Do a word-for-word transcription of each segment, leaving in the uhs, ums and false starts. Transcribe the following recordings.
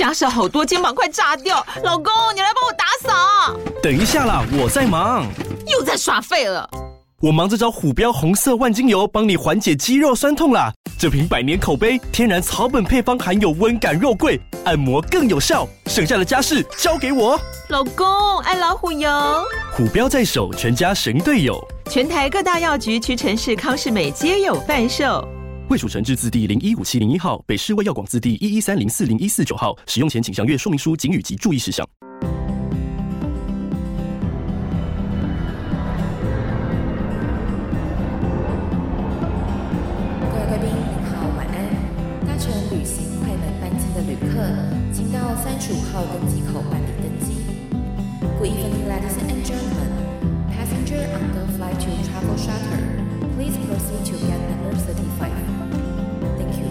家事好多，肩膀快炸掉。老公，你来帮我打扫。 等一下啦，我在忙。 又在耍废了。 我忙着找虎标红色万金油，帮你缓解肌肉酸痛啦。这瓶百年口碑，天然草本配方，含有温感肉桂，按摩更有效。剩下的家事交给我。 老公，爱老虎油。 虎标在手，全家神队友。 全台各大药局、屈臣氏、康是美皆有贩售。 卫署成字字第零一五七零一号，北市卫药广字第一一三零四零一四九号。使用前请详阅说明书、警语及注意事项。 各位贵宾您好，晚安。搭乘旅行快门班机的旅客，请到三十五号登机口办理登机。Good evening, ladies and gentlemen. Passenger on the flight to Travel Charter, please proceed to gate number thirty-five.Thank you.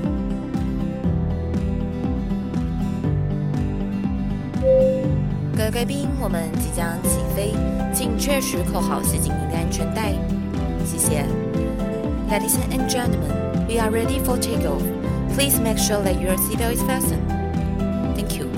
各位贵宾，我们即将起飞，请确实扣好系紧您的安全带。谢谢。Ladies and gentlemen, we are ready for takeoff. Please make sure that your seatbelt is fastened. Thank you.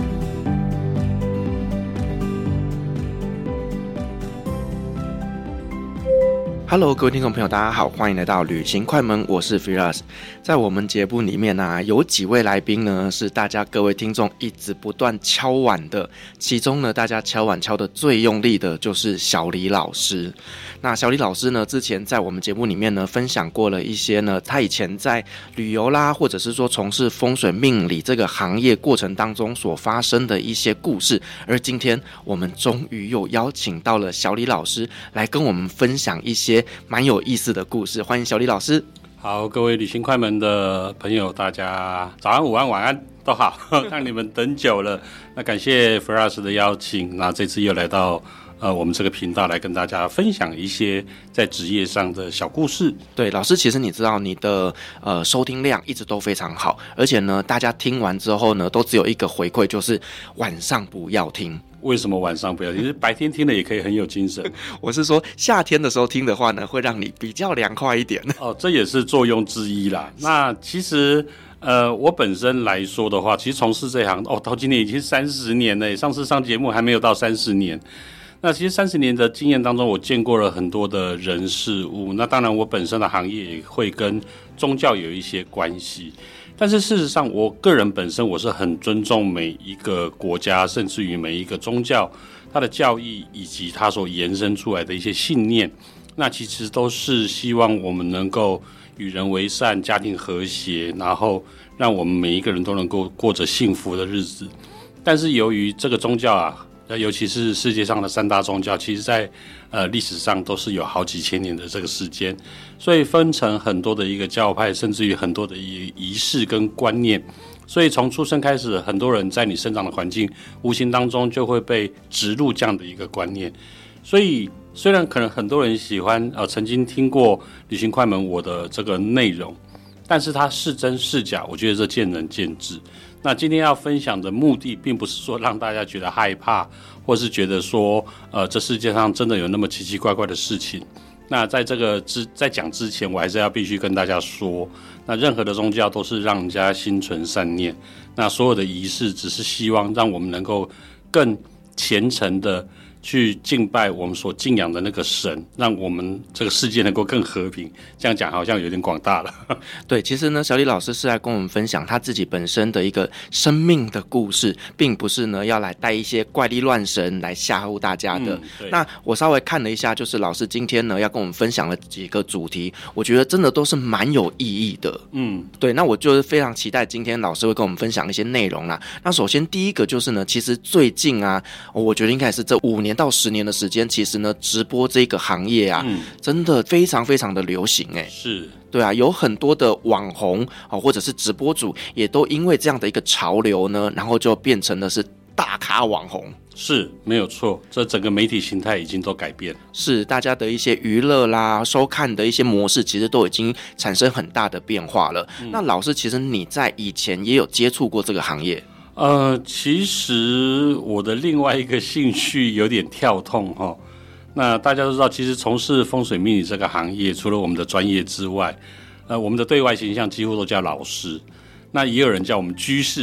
Hello， 各位听众朋友，大家好，欢迎来到旅行快门，我是 Firas。在我们节目里面呢、啊，有几位来宾呢是大家各位听众一直不断敲碗的，其中呢，大家敲碗敲的最用力的就是小李老师。那小李老师呢，之前在我们节目里面呢分享过了一些呢，他以前在旅游啦，或者是说从事风水命理这个行业过程当中所发生的一些故事。而今天我们终于又邀请到了小李老师来跟我们分享一些蛮有意思的故事，欢迎小李老师。 好，各位旅行快门的朋友，大家早安、午安、晚安都好，让你们等久了。那感谢 Firas 的邀请，那这次又来到呃我们这个频道来跟大家分享一些在职业上的小故事。 对，老师，其实你知道你的呃收听量一直都非常好，而且呢，大家听完之后呢，都只有一个回馈，就是晚上不要听。 为什么晚上不要听？其实白天听了也可以很有精神。 我是说夏天的时候听的话呢，会让你比较凉快一点。 哦，这也是作用之一啦。那其实呃，我本身来说的话，其实从事这行哦，到今年已经三十年了。上次上节目还没有到三十年。那其实三十年的经验当中，我见过了很多的人事物。那当然，我本身的行业也会跟宗教有一些关系。但是事实上，我个人本身我是很尊重每一个国家，甚至于每一个宗教，它的教义以及它所延伸出来的一些信念。那其实都是希望我们能够与人为善，家庭和谐，然后让我们每一个人都能够过着幸福的日子。但是由于这个宗教啊，尤其是世界上的三大宗教，其实在呃历史上都是有好几千年的这个时间，所以分成很多的一个教派，甚至于很多的仪式跟观念。所以从出生开始，很多人在你生长的环境无形当中就会被植入这样的一个观念。所以虽然可能很多人喜欢呃曾经听过旅行快门我的这个内容，但是它是真是假，我觉得这见仁见智。那今天要分享的目的并不是说让大家觉得害怕，或是觉得说呃这世界上真的有那么奇奇怪怪的事情。那在这个之在讲之前，我还是要必须跟大家说，那任何的宗教都是让人家心存善念，那所有的仪式只是希望让我们能够更虔诚的去敬拜我们所敬仰的那个神，让我们这个世界能够更和平。这样讲好像有点广大了。 对，其实呢，小李老师是来跟我们分享他自己本身的一个生命的故事，并不是呢要来带一些怪力乱神来吓唬大家的。嗯、那我稍微看了一下，就是老师今天呢要跟我们分享的几个主题，我觉得真的都是蛮有意义的。嗯，对，那我就是非常期待今天老师会跟我们分享一些内容啦。那首先第一个就是呢，其实最近啊，我觉得应该是这五年到十年的时间，其实呢，直播这个行业啊，嗯、真的非常非常的流行哎、欸。 是， 对啊，有很多的网红哦，或者是直播主，也都因为这样的一个潮流呢，然后就变成的是大咖网红。 是，没有错，这整个媒体形态已经都改变了。 是，大家的一些娱乐啦、收看的一些模式，其实都已经产生很大的变化了。嗯、那老师，其实你在以前也有接触过这个行业？ 呃，其实我的另外一个兴趣有点跳痛哈。那大家都知道，其实从事风水命理这个行业，除了我们的专业之外，呃，我们的对外形象几乎都叫老师。那也有人叫我们居士，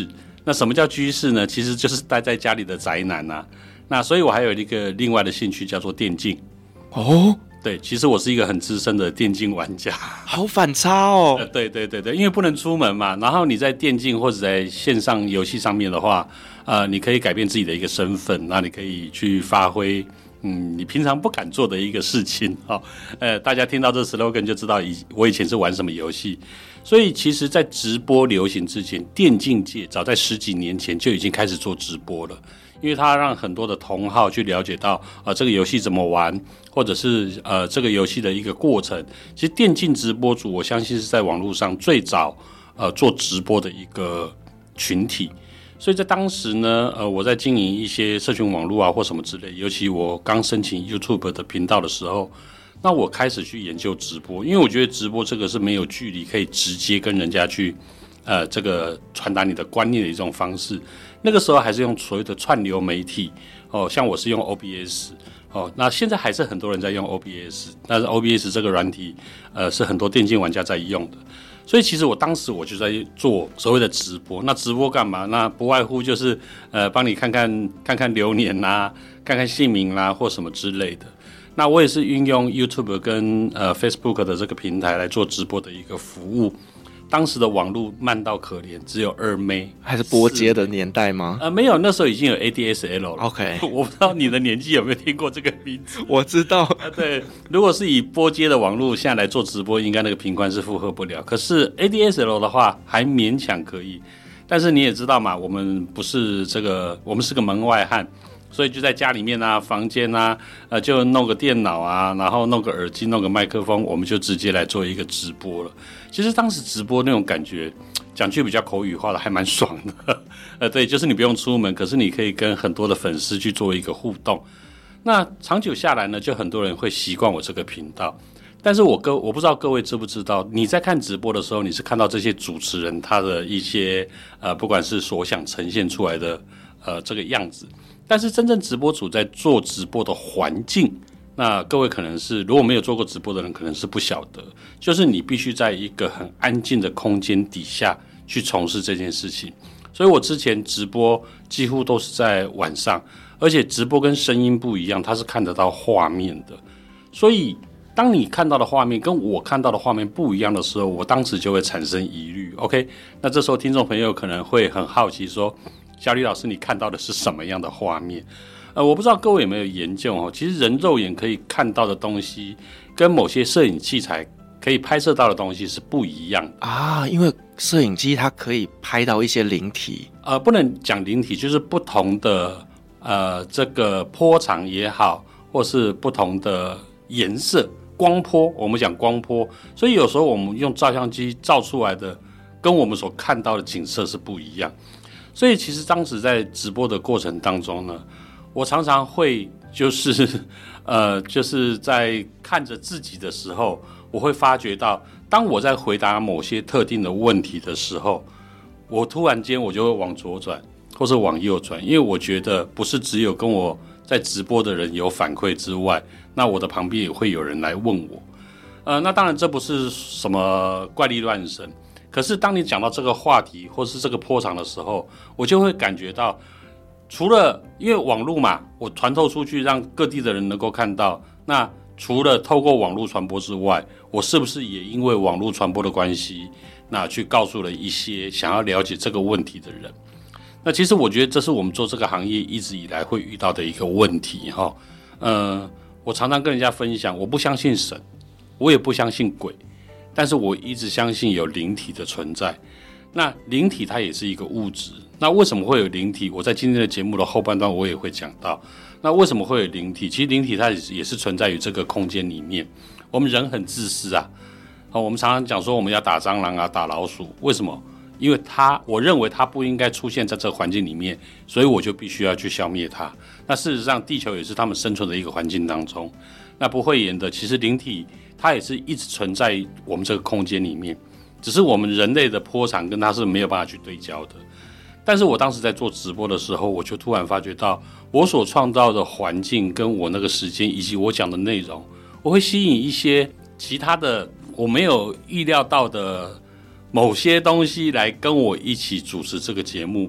那什么叫居士呢？其实就是待在家里的宅男啊。那所以我还有一个另外的兴趣叫做电竞。 哦， 对，其实我是一个很资深的电竞玩家。 好反差哦。 呃、对对对对，因为不能出门嘛，然后你在电竞或者在线上游戏上面的话，呃，你可以改变自己的一个身份，那你可以去发挥。嗯，你平常不敢做的一个事情哦，呃，大家听到这 slogan 就知道以我以前是玩什么游戏。所以其实在直播流行之前，电竞界早在十几年前就已经开始做直播了，因为它让很多的同好去了解到呃这个游戏怎么玩，或者是呃这个游戏的一个过程。其实电竞直播主我相信是在网络上最早呃做直播的一个群体。所以在当时呢，呃，我在经营一些社群网络啊或什么之类，尤其我刚申请 YouTube 的频道的时候，那我开始去研究直播，因为我觉得直播这个是没有距离，可以直接跟人家去，呃，这个传达你的观念的一种方式。那个时候还是用所谓的串流媒体，哦，像我是用 O B S， 哦，那现在还是很多人在用 O B S， 但是 O B S 这个软体，呃，是很多电竞玩家在用的。所以其实我当时我就在做所谓的直播，那直播干嘛？那不外乎就是呃帮你看看看看流年啦，看看姓名啦或什么之类的。那我也是运用 YouTube 跟呃 Facebook 的这个平台来做直播的一个服务。当时的网络慢到可怜，只有二 M B， 还是拨接的年代吗？ 呃，没有，那时候已经有 A D S L 了。 OK， 我不知道你的年纪有没有听过这个名字？ 我知道。 呃，对，如果是以拨接的网络现在来做直播，应该那个频宽是负荷不了。可是 A D S L 的话还勉强可以，但是你也知道嘛，我们不是这个，我们是个门外汉。所以就在家里面啊，房间啊，呃，就弄个电脑啊，然后弄个耳机，弄个麦克风，我们就直接来做一个直播了。其实当时直播那种感觉，讲句比较口语化的，还蛮爽的。呃，对，就是你不用出门，可是你可以跟很多的粉丝去做一个互动。那长久下来呢，就很多人会习惯我这个频道。但是我各我不知道各位知不知道，你在看直播的时候，你是看到这些主持人他的一些呃，不管是所想呈现出来的呃这个样子。但是真正直播主在做直播的环境，那各位可能是如果没有做过直播的人可能是不晓得，就是你必须在一个很安静的空间底下去从事这件事情。所以我之前直播几乎都是在晚上，而且直播跟声音不一样，它是看得到画面的。所以当你看到的画面跟我看到的画面不一样的时候，我当时就会产生疑虑。 OK， 那这时候听众朋友可能会很好奇说，小李老师，你看到的是什么样的画面？呃，我不知道各位有没有研究哦。其实人肉眼可以看到的东西，跟某些摄影器材可以拍摄到的东西是不一样的啊。因为摄影机它可以拍到一些灵体， 呃，不能讲灵体，就是不同的呃这个波长也好，或是不同的颜色、光波，我们讲光波，所以有时候我们用照相机照出来的，跟我们所看到的景色是不一样。所以其实当时在直播的过程当中呢，我常常会就是呃就是在看着自己的时候，我会发觉到，当我在回答某些特定的问题的时候，我突然间我就会往左转或是往右转，因为我觉得不是只有跟我在直播的人有反馈之外，那我的旁边也会有人来问我。呃，那当然这不是什么怪力乱神。可是当你讲到这个话题或是这个波长的时候，我就会感觉到，除了因为网络嘛，我传透出去让各地的人能够看到，那除了透过网络传播之外，我是不是也因为网络传播的关系，那去告诉了一些想要了解这个问题的人？那其实我觉得这是我们做这个行业一直以来会遇到的一个问题哈。呃，我常常跟人家分享，我不相信神，我也不相信鬼。但是我一直相信有灵体的存在，那灵体它也是一个物质，那为什么会有灵体？我在今天的节目的后半段我也会讲到，那为什么会有灵体？其实灵体它也是存在于这个空间里面。我们人很自私啊，我们常常讲说我们要打蟑螂啊，打老鼠，为什么？因为它，我认为它不应该出现在这个环境里面，所以我就必须要去消灭它。那事实上地球也是他们生存的一个环境当中，那不会演的，其实灵体它也是一直存在我们这个空间里面，只是我们人类的波长跟它是没有办法去对焦的。但是我当时在做直播的时候，我就突然发觉到，我所创造的环境跟我那个时间以及我讲的内容，我会吸引一些其他的我没有预料到的某些东西来跟我一起主持这个节目。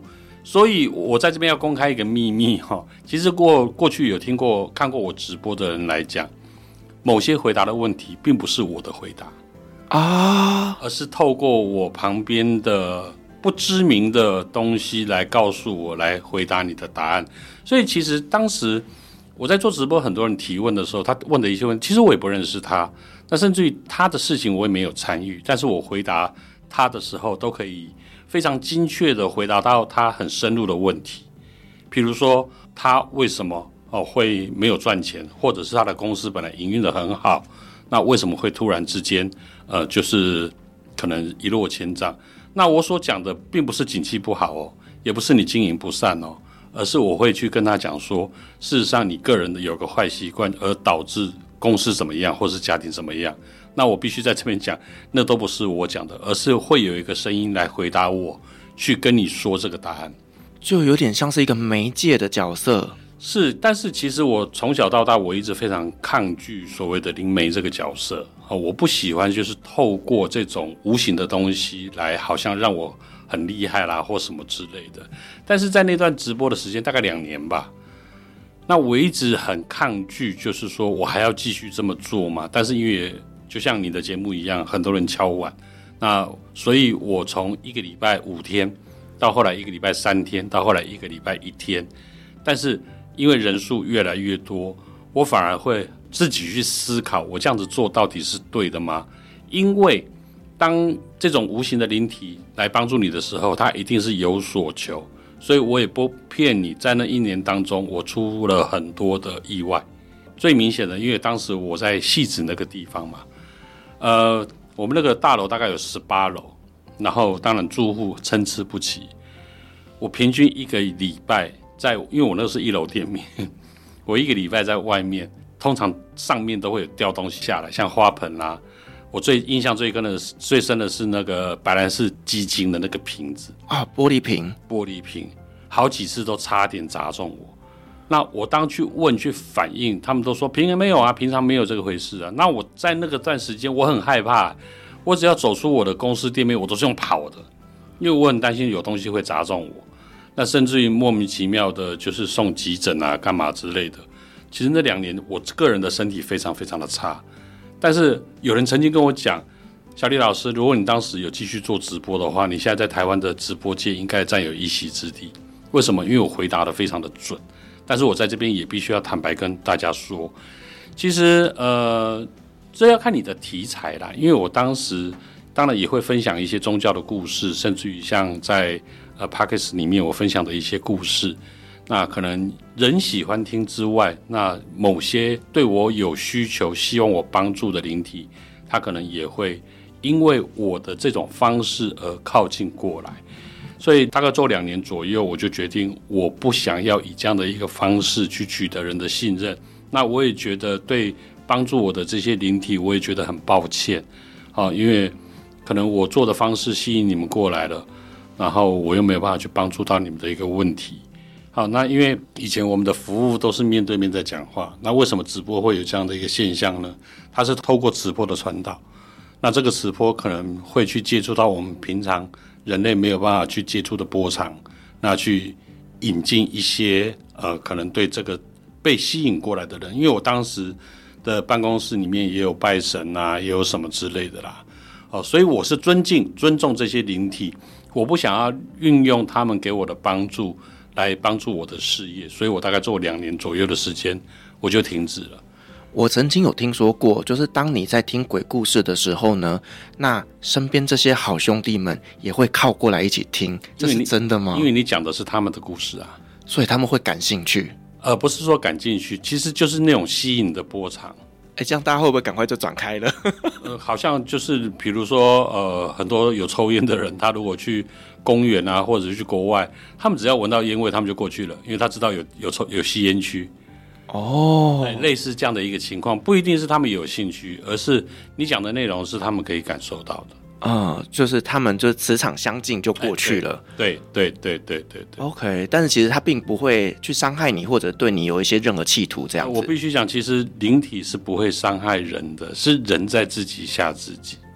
所以我在这边要公开一个秘密哈，其实过过去有听过看过我直播的人来讲，某些回答的问题并不是我的回答啊，而是透过我旁边的不知名的东西来告诉我，来回答你的答案。所以其实当时我在做直播，很多人提问的时候，他问的一些问题，其实我也不认识他，那甚至于他的事情我也没有参与，但是我回答他的时候都可以非常精确的回答到他很深入的问题，比如说他为什么、哦、会没有赚钱，或者是他的公司本来营运的很好，那为什么会突然之间呃，就是可能一落千丈。那我所讲的并不是景气不好哦，也不是你经营不善哦，而是我会去跟他讲说，事实上你个人的有个坏习惯而导致公司怎么样，或是家庭怎么样，那我必须在这边讲，那都不是我讲的，而是会有一个声音来回答我，去跟你说这个答案， 就有点像是一个媒介的角色。 是，但是其实我从小到大我一直非常抗拒所谓的灵媒这个角色、哦、我不喜欢就是透过这种无形的东西来好像让我很厉害啦或什么之类的。但是在那段直播的时间大概两年吧，那我一直很抗拒，就是说我还要继续这么做嘛，但是因为就像你的节目一样，很多人敲碗，那所以我从一个礼拜五天到后来一个礼拜三天到后来一个礼拜一天，但是因为人数越来越多，我反而会自己去思考，我这样子做到底是对的吗？因为当这种无形的灵体来帮助你的时候，它一定是有所求，所以我也不骗你，在那一年当中我出了很多的意外。最明显的，因为当时我在汐止那个地方嘛，呃，我们那个大楼大概有十八楼，然后当然住户参差不齐，我平均一个礼拜在，因为我那个是一楼店面，我一个礼拜在外面，通常上面都会有掉东西下来，像花盆啦、啊。我最印象最深的最深的是那个白兰氏鸡精的那个瓶子啊，玻璃瓶， 玻璃瓶，好几次都差点砸中我。那我当去问去反映，他们都说平常没有啊，平常没有这个回事啊。那我在那个段时间我很害怕，我只要走出我的公司店面，我都是用跑的，因为我很担心有东西会砸中我。那甚至于莫名其妙的就是送急诊啊干嘛之类的。其实那两年我个人的身体非常非常的差，但是有人曾经跟我讲，小李老师，如果你当时有继续做直播的话，你现在在台湾的直播界应该占有一席之地。为什么？因为我回答的非常的准。但是我在这边也必须要坦白跟大家说，其实呃，这要看你的题材啦。因为我当时当然也会分享一些宗教的故事，甚至于像在呃 Podcast 里面我分享的一些故事，那可能人喜欢听之外，那某些对我有需求希望我帮助的灵体，他可能也会因为我的这种方式而靠近过来。所以大概做两年左右，我就决定我不想要以这样的一个方式去取得人的信任。那我也觉得对帮助我的这些灵体，我也觉得很抱歉啊，因为可能我做的方式吸引你们过来了，然后我又没有办法去帮助到你们的一个问题。好，那因为以前我们的服务都是面对面在讲话，那为什么直播会有这样的一个现象呢？它是透过直播的传导，那这个直播可能会去接触到我们平常人类没有办法去接触的波长，那去引进一些呃可能对这个被吸引过来的人。因为我当时的办公室里面也有拜神啊，也有什么之类的啦，哦，所以我是尊敬尊重这些灵体，我不想要运用他们给我的帮助来帮助我的事业，所以我大概做两年左右的时间我就停止了。 我曾经有听说过，就是当你在听鬼故事的时候呢，那身边这些好兄弟们也会靠过来一起听，这是真的吗？ 因为你讲的是他们的故事啊， 所以他们会感兴趣。 呃，不是说感兴趣，其实就是那种吸引的波长。 哎，这样大家会不会赶快就转开了？ 呃，好像就是比如说，呃，很多有抽烟的人，他如果去公园啊，或者是去国外，他们只要闻到烟味，他们就过去了，因为他知道有有抽有吸烟区。哦，类似这样的一个情况，不一定是他们有兴趣，而是你讲的内容是他们可以感受到的。 嗯，就是他们就磁场相近就过去了。 对对对对对对。 OK， 但是其实他并不会去伤害你，或者对你有一些任何企图这样子。 我必须讲，其实灵体是不会伤害人的，是人在自己吓自己。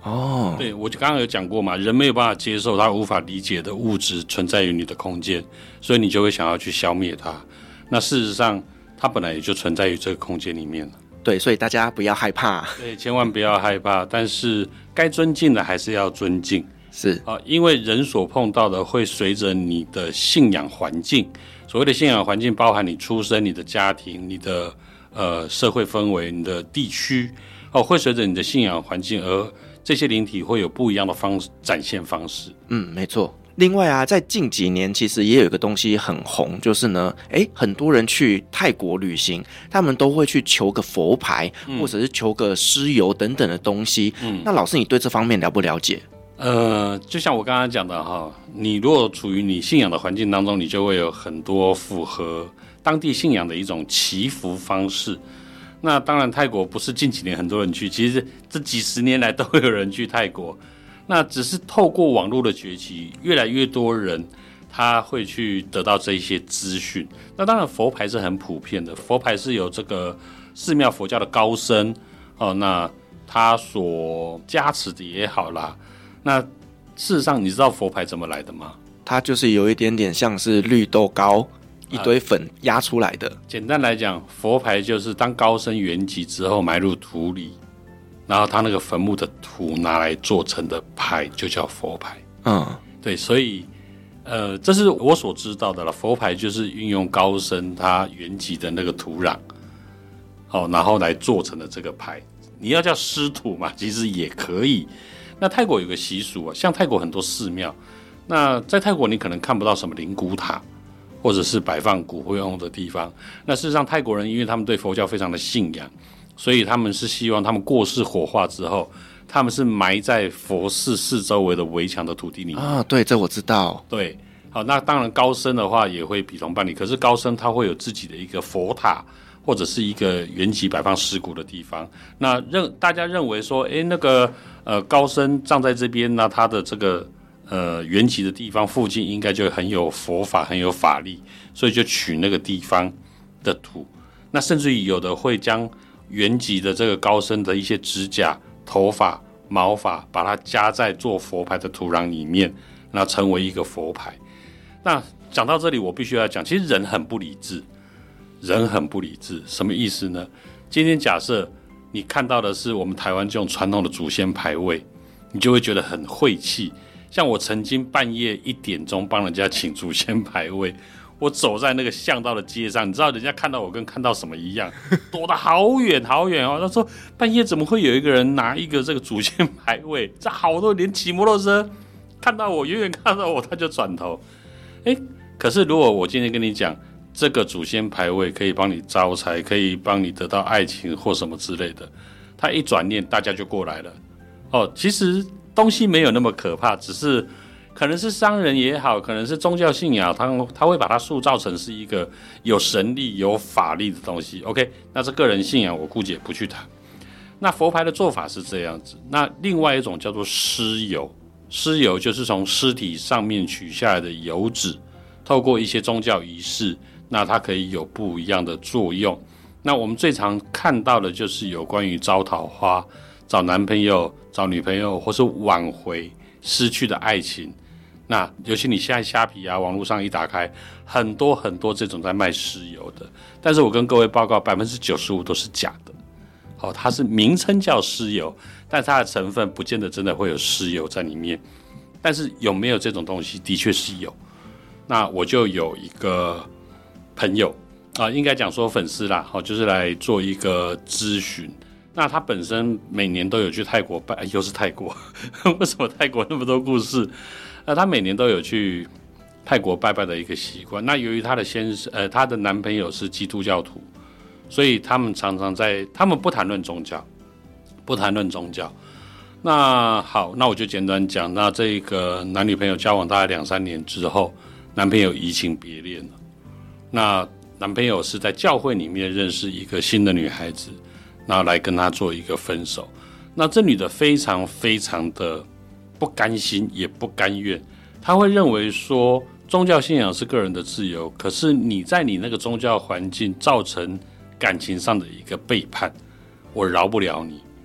哦，对，我就刚刚有讲过嘛，人没有办法接受他无法理解的物质存在于你的空间，所以你就会想要去消灭它。那事实上，它本来也就存在于这个空间里面了。 对，所以大家不要害怕。 对，千万不要害怕，但是该尊敬的还是要尊敬。 是啊，因为人所碰到的会随着你的信仰环境，所谓的信仰环境包含你出生、你的家庭、你的呃社会氛围、你的地区，哦，会随着你的信仰环境而这些灵体会有不一样的方展现方式。 嗯，没错。另外啊，在近几年其实也有一个东西很红，就是呢，诶，很多人去泰国旅行，他们都会去求个佛牌，嗯、或者是求个尸油等等的东西。嗯，那老师，你对这方面了不了解？ 呃，就像我刚刚讲的哈，你如果处于你信仰的环境当中，你就会有很多符合当地信仰的一种祈福方式。那当然，泰国不是近几年很多人去，其实这几十年来都会有人去泰国。那只是透过网络的崛起，越来越多人他会去得到这一些资讯。那当然，佛牌是很普遍的，佛牌是有这个寺庙佛教的高僧哦，那他所加持的也好啦。那事实上，你知道佛牌怎么来的吗？ 它就是有一点点像是绿豆糕。一堆粉压出来的、呃、 简单来讲，佛牌就是当高僧圆寂之后埋入土里，然后他那个坟墓的土拿来做成的牌就叫佛牌。嗯，对，所以呃，这是我所知道的了。佛牌就是运用高僧他圆寂的那个土壤，哦，然后来做成的这个牌。你要叫湿土嘛，其实也可以。那泰国有个习俗啊，像泰国很多寺庙，那在泰国你可能看不到什么灵骨塔，或者是摆放骨灰用的地方。那事实上，泰国人因为他们对佛教非常的信仰，所以他们是希望他们过世火化之后，他们是埋在佛寺四周围的围墙的土地里面啊。对，这我知道。 对，好，那当然高僧的话也会比同办理，可是高僧他会有自己的一个佛塔，或者是一个圆寂摆放尸骨的地方。那认大家认为说，哎，那个呃高僧葬在这边，那他的这个呃圆寂的地方附近应该就很有佛法，很有法力，所以就取那个地方的土。那甚至于有的会将圆寂的这个高僧的一些指甲、头发、毛发，把它加在做佛牌的土壤里面，那成为一个佛牌。那讲到这里，我必须要讲，其实人很不理智，人很不理智，什么意思呢？今天假设你看到的是我们台湾这种传统的祖先牌位，你就会觉得很晦气。像我曾经半夜一点钟帮人家请祖先牌位，我走在那个巷道的街上，你知道人家看到我跟看到什么一样，躲得好远好远哦。他说半夜怎么会有一个人拿一个这个祖先牌位？这好多连骑摩托车看到我，远远看到我他就转头。诶，可是如果我今天跟你讲，这个祖先牌位可以帮你招财，可以帮你得到爱情或什么之类的，他一转念大家就过来了。哦，其实东西没有那么可怕，只是可能是商人也好，可能是宗教信仰，他他会把它塑造成是一个有神力、有法力的东西。OK， 那这个人信仰我姑且不去谈。那佛牌的做法是这样子，那另外一种叫做尸油，尸油就是从尸体上面取下来的油脂，透过一些宗教仪式，那它可以有不一样的作用。那我们最常看到的就是有关于招桃花、找男朋友、找女朋友，或是挽回失去的爱情。那尤其你现在虾皮啊，网络上一打开，很多很多这种在卖尸油的，但是我跟各位报告，百分之九十五都是假的。好，它是名称叫尸油，但它的成分不见得真的会有尸油在里面。但是有没有这种东西，的确是有。那我就有一个朋友啊、呃，应该讲说粉丝啦，好，就是来做一个咨询。那他本身每年都有去泰国拜，又是泰国，为什么泰国那么多故事？那他每年都有去泰国拜拜的一个习惯。那由于他的先生，呃，他的男朋友是基督教徒，所以他们常常在，他们不谈论宗教，不谈论宗教。那好，那我就简单讲，那这个男女朋友交往大概两三年之后，男朋友移情别恋了。那男朋友是在教会里面认识一个新的女孩子，然后来跟他做一个分手。那这女的非常非常的不甘心，也不甘愿。她会认为说，宗教信仰是个人的自由，可是你在你那个宗教环境造成感情上的一个背叛，我饶不了你。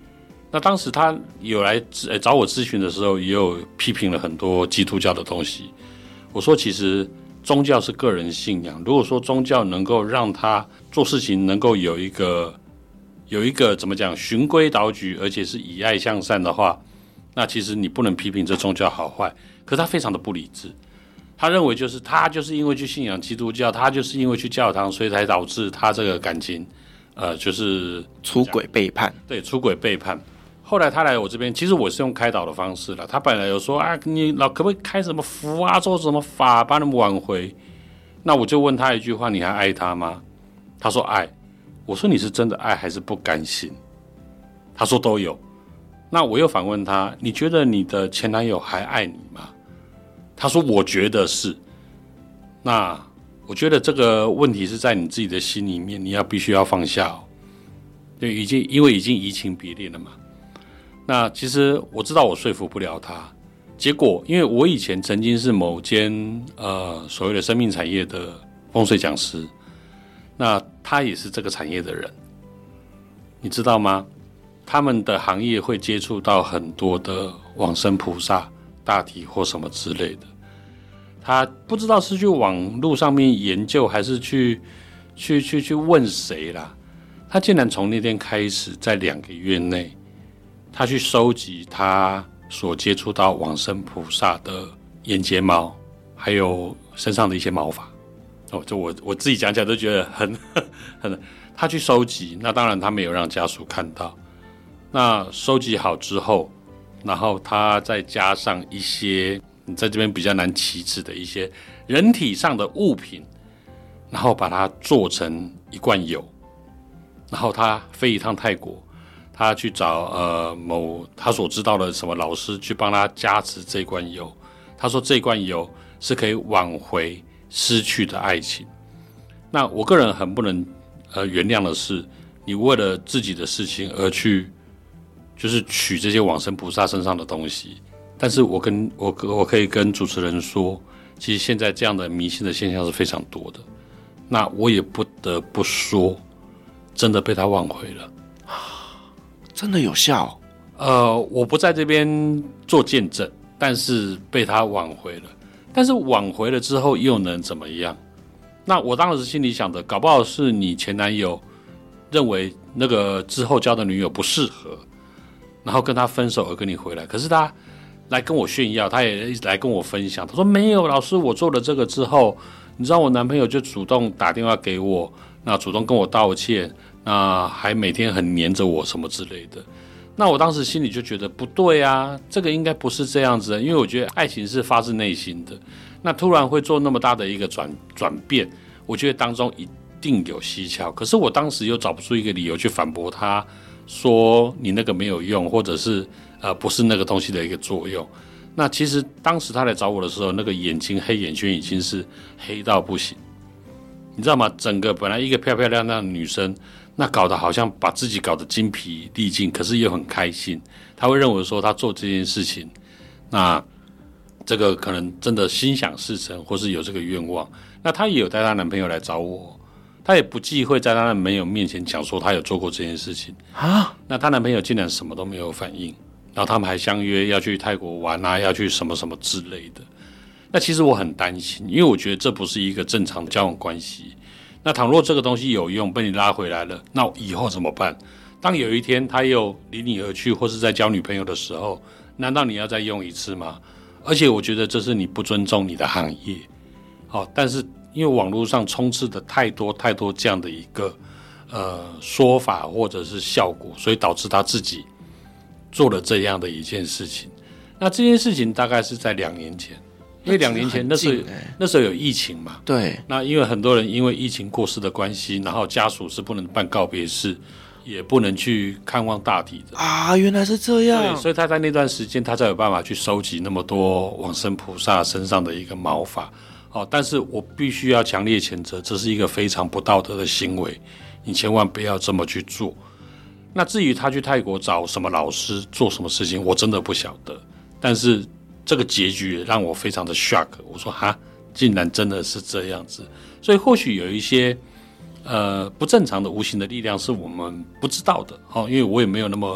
那当时他有来找我咨询的时候，也有批评了很多基督教的东西。我说，其实宗教是个人信仰，如果说宗教能够让他做事情能够有一个有一个怎么讲循规蹈矩，而且是以爱向善的话，那其实你不能批评这宗教好坏。可是他非常的不理智，他认为就是他就是因为去信仰基督教，他就是因为去教堂，所以才导致他这个感情呃就是出轨背叛。 对，出轨背叛。后来他来我这边，其实我是用开导的方式了。他本来有说啊，你老可不可以开什么符啊，做什么法帮他们挽回？那我就问他一句话：你还爱他吗？他说爱。我说你是真的爱还是不甘心？他说都有。那我又反问他：你觉得你的前男友还爱你吗？他说我觉得是。那我觉得这个问题是在你自己的心里面，你要必须要放下哦。对，已经因为已经移情别恋了嘛。那其实我知道我说服不了他，结果因为我以前曾经是某间呃所谓的生命产业的风水讲师，那他也是这个产业的人，你知道吗？他们的行业会接触到很多的往生菩萨、大体或什么之类的，他不知道是去网络上面研究，还是去去去去问谁啦。他竟然从那天开始，在两个月内，他去收集他所接触到往生菩萨的眼睫毛，还有身上的一些毛发。哦，就我我自己讲起来都觉得很很，他去收集，那当然他没有让家属看到。那收集好之后，然后他再加上一些你在这边比较难启齿的一些人体上的物品，然后把它做成一罐油，然后他飞一趟泰国。他去找呃某他所知道的什么老师去帮他加持这罐油，他说这罐油是可以挽回失去的爱情。那我个人很不能呃原谅的是，你为了自己的事情而去就是取这些往生菩萨身上的东西。但是我跟我我可以跟主持人说，其实现在这样的迷信的现象是非常多的。那我也不得不说，真的被他挽回了。 真的有效？ 呃，我不在这边做见证，但是被他挽回了。但是挽回了之后又能怎么样？那我当时心里想的，搞不好是你前男友认为那个之后交的女友不适合，然后跟他分手而跟你回来。可是他来跟我炫耀，他也来跟我分享，他说没有，老师，我做了这个之后，你知道我男朋友就主动打电话给我，那主动跟我道歉，那还每天很黏着我什么之类的。那我当时心里就觉得不对啊，这个应该不是这样子的，因为我觉得爱情是发自内心的。那突然会做那么大的一个转转变，我觉得当中一定有蹊跷。可是我当时又找不出一个理由去反驳他，说你那个没有用，或者是呃不是那个东西的一个作用。那其实当时他来找我的时候，那个眼睛黑眼圈已经是黑到不行，你知道吗？整个本来一个漂漂亮亮的女生，那搞得好像把自己搞得精疲力尽，可是又很开心。她会认为说她做这件事情，那这个可能真的心想事成，或是有这个愿望。那她也有带她男朋友来找我，她也不忌讳在她男朋友面前讲说她有做过这件事情啊。那她男朋友竟然什么都没有反应，然后他们还相约要去泰国玩啊，要去什么什么之类的。那其实我很担心，因为我觉得这不是一个正常的交往关系。那倘若这个东西有用，被你拉回来了，那以后怎么办？当有一天他又离你而去，或是在交女朋友的时候，难道你要再用一次吗？而且我觉得这是你不尊重你的行业。好、哦，但是因为网络上充斥的太多太多这样的一个呃说法或者是效果，所以导致他自己做了这样的一件事情。那这件事情大概是在两年前。因为两年前那时候、欸、那时候有疫情嘛， 对。 那因为很多人因为疫情过世的关系，然后家属是不能办告别式，也不能去看望大体的啊，原来是这样。 对，所以他在那段时间，他才有办法去收集那么多往生菩萨身上的一个毛发。哦，但是我必须要强烈谴责，这是一个非常不道德的行为，你千万不要这么去做。那至于他去泰国找什么老师做什么事情，我真的不晓得，但是这个结局也让我非常的 shock， 我说哈，竟然真的是这样子。所以或许有一些呃不正常的无形的力量是我们不知道的、哦、因为我也没有那么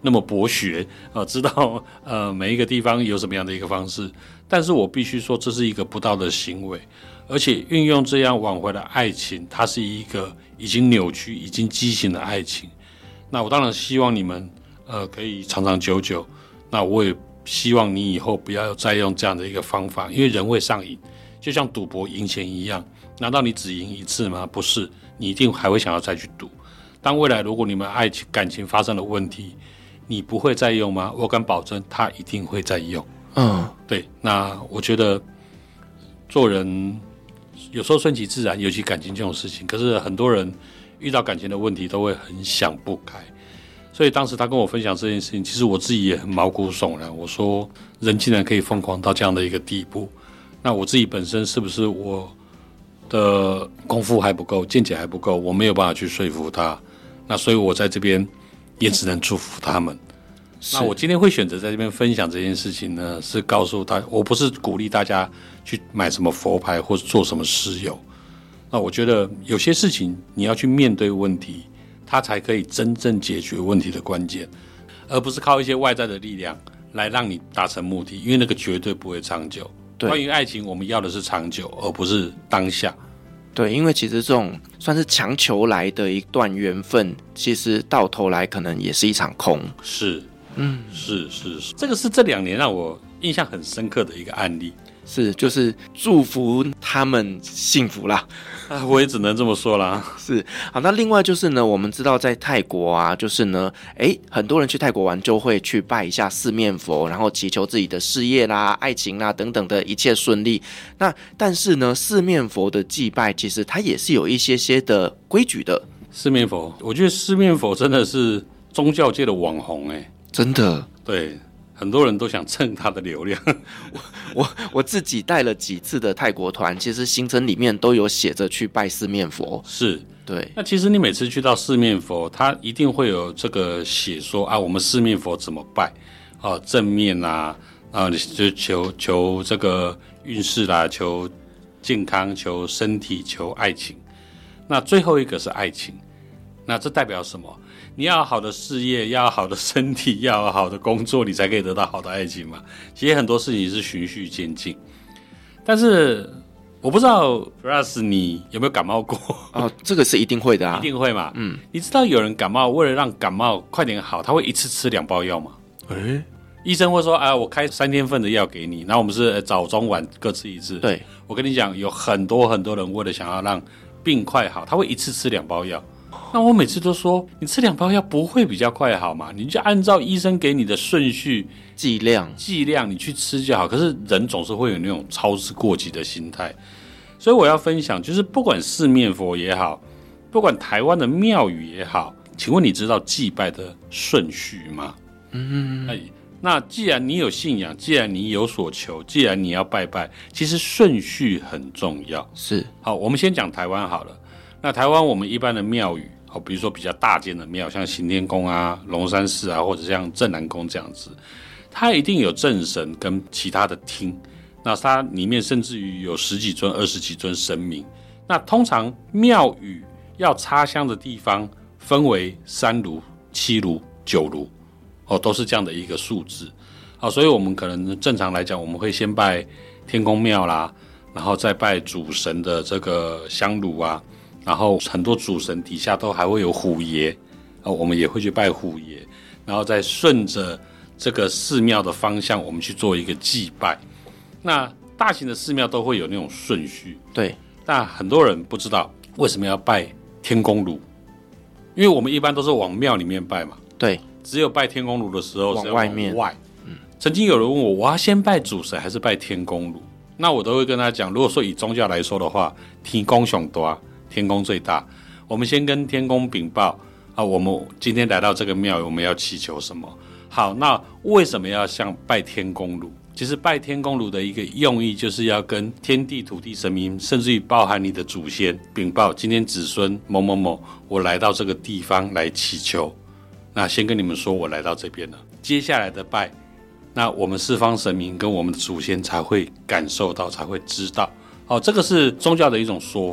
那么博学啊，知道呃每一个地方有什么样的一个方式，但是我必须说这是一个不道德的行为，而且运用这样挽回的爱情，它是一个已经扭曲、已经畸形的爱情。那我当然希望你们呃可以长长久久，那我也希望你以后不要再用这样的一个方法，因为人会上瘾，就像赌博赢钱一样，难道你只赢一次吗？不是，你一定还会想要再去赌。当未来如果你们爱情感情发生了问题，你不会再用吗？我敢保证他一定会再用。嗯，对，那我觉得做人有时候顺其自然，尤其感情这种事情，可是很多人遇到感情的问题都会很想不开，所以当时他跟我分享这件事情，其实我自己也很毛骨悚然。我说人竟然可以疯狂到这样的一个地步，那我自己本身是不是我的功夫还不够，见解还不够，我没有办法去说服他，那所以我在这边也只能祝福他们。那我今天会选择在这边分享这件事情呢，是告诉他，我不是鼓励大家去买什么佛牌或者做什么石油。那我觉得有些事情你要去面对问题，它才可以真正解决问题的关键，而不是靠一些外在的力量来让你达成目的，因为那个绝对不会长久。关于爱情，我们要的是长久，而不是当下。 对，因为其实这种算是强求来的一段缘分，其实到头来可能也是一场空。 是，嗯，是是是，这个是这两年让我印象很深刻的一个案例。 是，就是祝福他们幸福啦。 啊，我也只能这么说啦。 是，好，那另外就是呢，我们知道在泰国啊，就是呢，哎，很多人去泰国玩就会去拜一下四面佛，然后祈求自己的事业啦、爱情啦等等的一切顺利。那但是呢，四面佛的祭拜其实它也是有一些些的规矩的。 四面佛，我觉得四面佛真的是宗教界的网红哎、欸， 真的， 对。很多人都想蹭他的流量我我我自己带了几次的泰国团，其实行程里面都有写着去拜四面佛。 是， 对。 那其实你每次去到四面佛，他一定会有这个写说啊，我们四面佛怎么拜啊？正面啊，啊，就求求这个运势啦，求健康，求身体，求爱情。那最后一个是爱情，那这代表什么？你要有好的事业，要有好的身体，要有好的工作，你才可以得到好的爱情嘛。其实很多事情是循序渐进，但是我不知道 Firas 你有没有感冒过？ 哦，这个是一定会的啊， 一定会嘛。嗯，你知道有人感冒为了让感冒快点好，他会一次吃两包药吗？诶，医生会说啊，我开三天份的药给你，然后我们是早中晚各吃一次。 对， 我跟你讲，有很多很多人为了想要让病快好，他会一次吃两包药。那我每次都说，你吃两包药不会比较快好吗？你就按照医生给你的顺序、 剂量、 剂量你去吃就好。可是人总是会有那种操之过急的心态，所以我要分享，就是不管四面佛也好，不管台湾的庙宇也好，请问你知道祭拜的顺序吗？嗯，哎，那既然你有信仰，既然你有所求，既然你要拜拜，其实顺序很重要。 是， 好，我们先讲台湾好了。那台湾我们一般的庙宇，好，比如说比较大间的庙，像行天宫啊、龙山寺啊，或者像镇南宫这样子，它一定有正神跟其他的厅，那它里面甚至于有十几尊、二十几尊神明。那通常庙宇要插香的地方分为三炉、七炉、九炉，哦，都是这样的一个数字。好，所以我们可能正常来讲，我们会先拜天公庙啦，然后再拜主神的这个香炉啊。然后很多主神底下都还会有虎爷，哦，我们也会去拜虎爷，然后再顺着这个寺庙的方向，我们去做一个祭拜。那大型的寺庙都会有那种顺序， 对。 但很多人不知道为什么要拜天公炉，因为我们一般都是往庙里面拜嘛， 对。 只有拜天公炉的时候往外面。 往外，嗯。曾经有人问我，我要先拜主神还是拜天公炉？那我都会跟他讲，如果说以宗教来说的话，天公上大。天公最大，我们先跟天公禀报啊，我们今天来到这个庙，我们要祈求什么？好，那为什么要像拜天公炉？其实拜天公炉的一个用意，就是要跟天地土地神明，甚至于包含你的祖先禀报，今天子孙某某某，我来到这个地方来祈求。那先跟你们说，我来到这边了。接下来的拜，那我们四方神明跟我们的祖先才会感受到，才会知道。哦，这个是宗教的一种说法。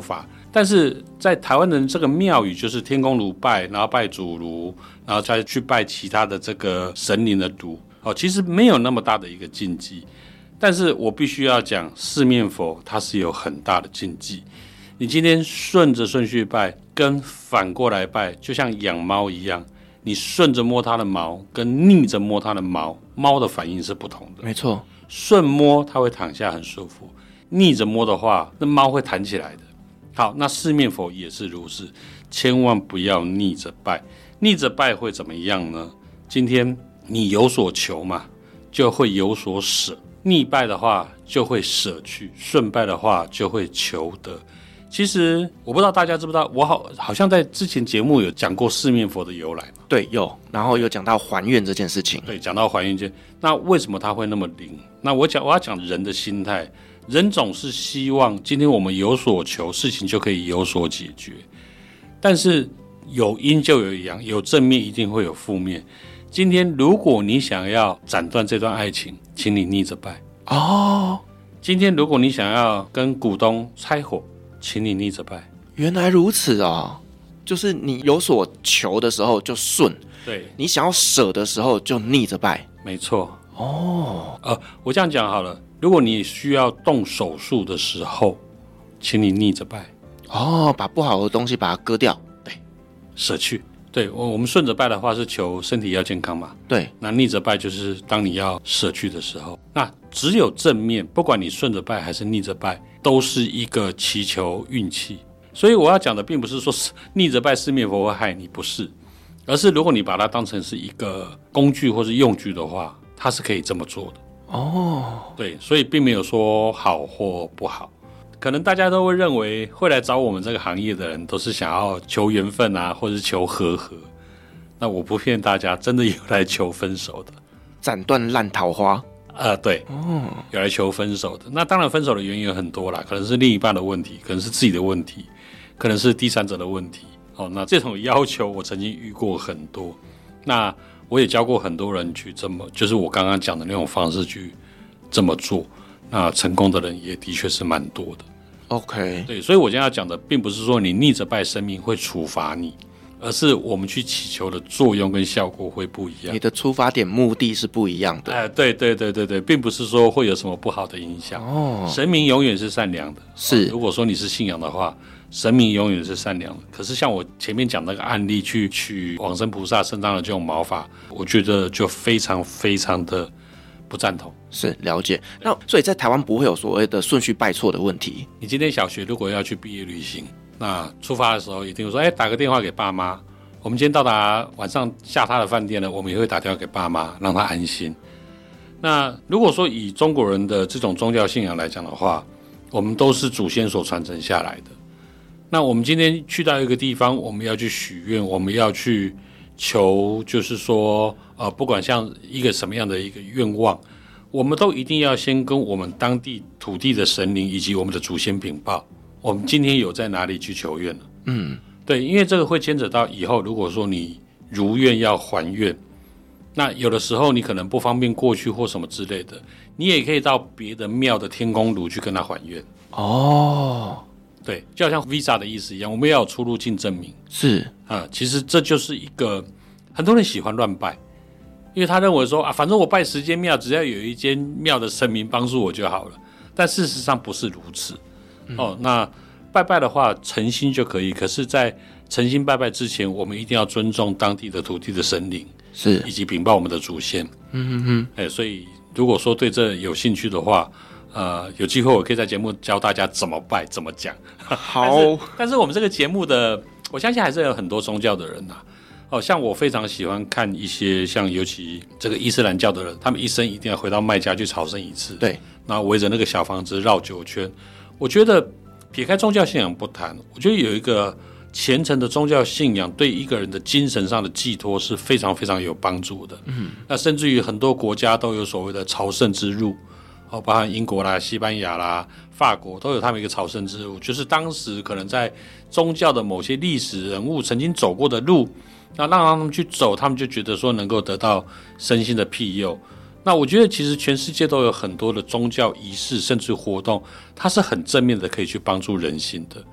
但是在台湾人这个庙宇就是天公炉拜，然后拜主炉，然后再去拜其他的这个神灵的炉，哦，其实没有那么大的一个禁忌。但是我必须要讲，四面佛它是有很大的禁忌。你今天顺着顺序拜，跟反过来拜，就像养猫一样，你顺着摸它的毛，跟逆着摸它的毛，猫的反应是不同的。 没错， 顺摸它会躺下很舒服，逆着摸的话，那猫会弹起来的。好，那四面佛也是如此，千万不要逆着拜。逆着拜会怎么样呢？今天你有所求嘛，就会有所舍；逆拜的话就会舍去，顺拜的话就会求得。其实我不知道大家知不知道，我好好像在之前节目有讲过四面佛的由来嘛。 对，有，然后有讲到还愿这件事情。 对，讲到还愿件，那为什么它会那么灵？那我讲我要讲人的心态。人总是希望今天我们有所求，事情就可以有所解决。但是有阴就有阳，有正面一定会有负面。今天如果你想要斩断这段爱情，请你逆着拜。 哦， 今天如果你想要跟股东拆伙，请你逆着拜。 原来如此哦，就是你有所求的时候就顺， 对， 你想要舍的时候就逆着拜。 没错。 哦， 呃，我这样讲好了，如果你需要动手术的时候，请你逆着拜。 哦，把不好的东西把它割掉，对， 舍去。对，我们顺着拜的话是求身体要健康嘛， 对， 那逆着拜就是当你要舍去的时候。那只有正面，不管你顺着拜还是逆着拜，都是一个祈求运气。所以我要讲的并不是说逆着拜四面佛会害你，不是，而是如果你把它当成是一个工具或是用具的话，它是可以这么做的。 哦， 对，所以并没有说好或不好。可能大家都会认为会来找我们这个行业的人都是想要求缘分啊，或是求和合。那我不骗大家，真的有来求分手的， 斩断烂桃花。 呃，对，哦，有来求分手的。那当然分手的原因有很多啦，可能是另一半的问题，可能是自己的问题，可能是第三者的问题。哦，那这种要求我曾经遇过很多。那我也教过很多人去这么，就是我刚刚讲的那种方式去这么做。那成功的人也的确是蛮多的。 OK， 对，所以我今天要讲的并不是说你逆着拜神明会处罚你，而是我们去祈求的作用跟效果会不一样。 你的出发点目的是不一样的。 哎、呃，对对对对对，并不是说会有什么不好的影响。哦，神明永远是善良的。 是、 哦，如果说你是信仰的话，神明永远是善良的。可是像我前面讲那个案例，去取往生菩萨身上的这种毛发，我觉得就非常非常的不赞同。 是，了解。那所以在台湾不会有所谓的顺序拜错的问题。 你今天小学如果要去毕业旅行，那出发的时候一定会说，哎，打个电话给爸妈，我们今天到达晚上下榻的饭店呢，我们也会打电话给爸妈，让他安心。那如果说以中国人的这种宗教信仰来讲的话，我们都是祖先所传承下来的。那我们今天去到一个地方，我们要去许愿，我们要去求，就是说呃，不管像一个什么样的一个愿望，我们都一定要先跟我们当地土地的神灵以及我们的祖先禀报，我们今天有在哪里去求愿了。嗯，对，因为这个会牵扯到以后，如果说你如愿要还愿，那有的时候你可能不方便过去或什么之类的，你也可以到别的庙的天公炉去跟他还愿。 哦， 对，就好像 Visa 的意思一样，我们要有出入境证明。 是啊、嗯，其实这就是一个很多人喜欢乱拜。因为他认为说啊，反正我拜十间庙，只要有一间庙的神明帮助我就好了。但事实上不是如此。嗯、哦，那拜拜的话，诚心就可以。可是，在诚心拜拜之前，我们一定要尊重当地的土地的神灵， 是以及禀报我们的祖先。嗯哼哼。哎，所以如果说对这有兴趣的话，呃，有机会我可以在节目教大家怎么拜，怎么讲。 好。 但是，但是我们这个节目的，我相信还是有很多宗教的人呐、啊。哦，像我非常喜欢看一些像尤其这个伊斯兰教的人，他们一生一定要回到麦加去朝圣一次， 对， 然后围着那个小房子绕九圈。我觉得撇开宗教信仰不谈，我觉得有一个虔诚的宗教信仰对一个人的精神上的寄托是非常非常有帮助的。嗯，那甚至于很多国家都有所谓的朝圣之路，哦，包含英国啦、西班牙啦、法国都有他们一个朝圣之路，就是当时可能在宗教的某些历史人物曾经走过的路。那让他们去走，他们就觉得说能够得到身心的庇佑。那我觉得其实全世界都有很多的宗教仪式甚至活动，它是很正面的，可以去帮助人心的。